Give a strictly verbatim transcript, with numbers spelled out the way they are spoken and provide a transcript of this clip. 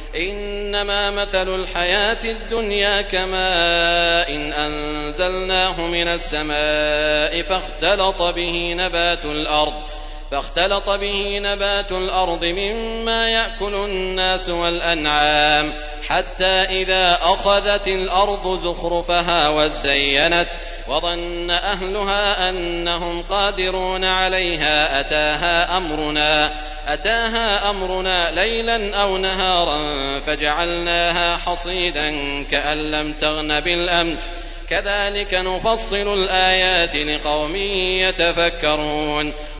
إنما مثل الحياة الدنيا كماء إن أنزلناه من السماء فاختلط به نبات الأرض فاختلط به نبات الأرض مما يأكل الناس والأنعام حتى إذا أخذت الأرض زخرفها وزينت وظن أهلها أنهم قادرون عليها أتاها أمرنا أتاها أمرنا ليلا أو نهارا فجعلناها حصيدا كأن لم تغن بالأمس كذلك نفصل الآيات لقوم يتفكرون